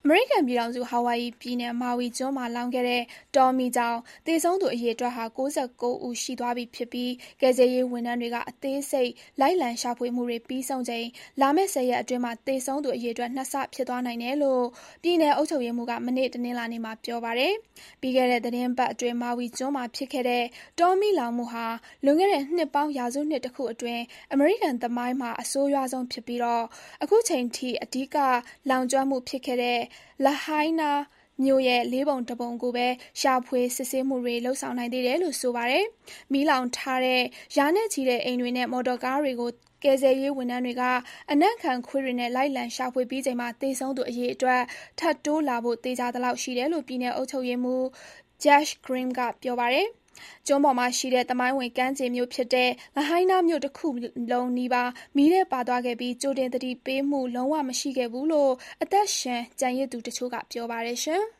မေရိကန်ပြည်ထောင်စုဟာဝိုင်ယီပြည်နယ်မာဝီကျွန်းမှာလောင်ခဲ့တဲ့တောမီးကြောင့်သေဆုံးသူအရေအတွက်ဟာ၉၉ ဦးရှိသွားပြီဖြစ်ပြီးကယ်ဆယ်ရေးဝန်ထမ်းတွေကအသေးစိတ်လိုက်လံရှာဖွေမှုတွေပြီးဆုံးချိန်လာမယ့်10 ရက်အတွင်းမှာသေဆုံးသူအရေအတွက်2 ဆဖြစ်သွားနိုင်တယ်လို့ပြည်နယ်အုပ်ချုပ်ရေးမှူးကမနေ့တနင်္လာနေ့မှာပြောပါတယ်။ပြီးခဲ့တဲ့သီတင်းပတ်အတွင်းမာဝီကျွန်းမှာဖြစ်ခဲ့တဲ့တောမီးလောင်မှုဟာလွန်ခဲ့တဲ့နှစ်ပေါင်းရာစုနှစ်တခုအတွင်းအမေရိကန်သမိုင်းမှာအဆိုးရွားဆုံးဖြစ်ပြီးအခုချိန်ထိအဓိကလောင်ကျွမ်းမှုဖြစ်ခဲ့တဲ့La Haina မြို့ရဲ့4 ပုံ 1 ပုံကိုပဲရှာဖွေစစ်ဆေးမှုတွေလုပ်ဆောင်နိုင်သေးတယ်လို့ဆိုပါတယ်။မီးလောင်ထားတဲ့ရာနဲ့ချီတဲ့အိမ်တွေနဲ့မော်တော်ကားတွေကိုကယ်ဆယ်ရေးဝန်ထမ်းတွေကအနံ့ခံခွေးတွေနဲ့လိုက်လံရှာဖွေပြီးချိန်မှာသေဆုံးသူအရေအတွက်ထပ်တိုးလာဖို့သေချာသလောက်ရှိတယ်လို့ပြည်နယ်အုပ်ချုပ်ရေးမှူး Josh Green ကပြောပါတယ်။ကျွန်းပေါ်မှာရှိတဲ့သမိုင်းဝင်ကမ်းခြေမြို့ဖြစ်တဲ့La Haina မြို့တခုလုံးနီးပါးမီးထဲပါသွားခဲ့ပြီးကြိုတင်သတိပေးမှုလုံးဝမရှိခဲ့ဘူးလို့အသက်ရှင်ကျန်ရစ်သူတချို့ကပြောပါတယ်။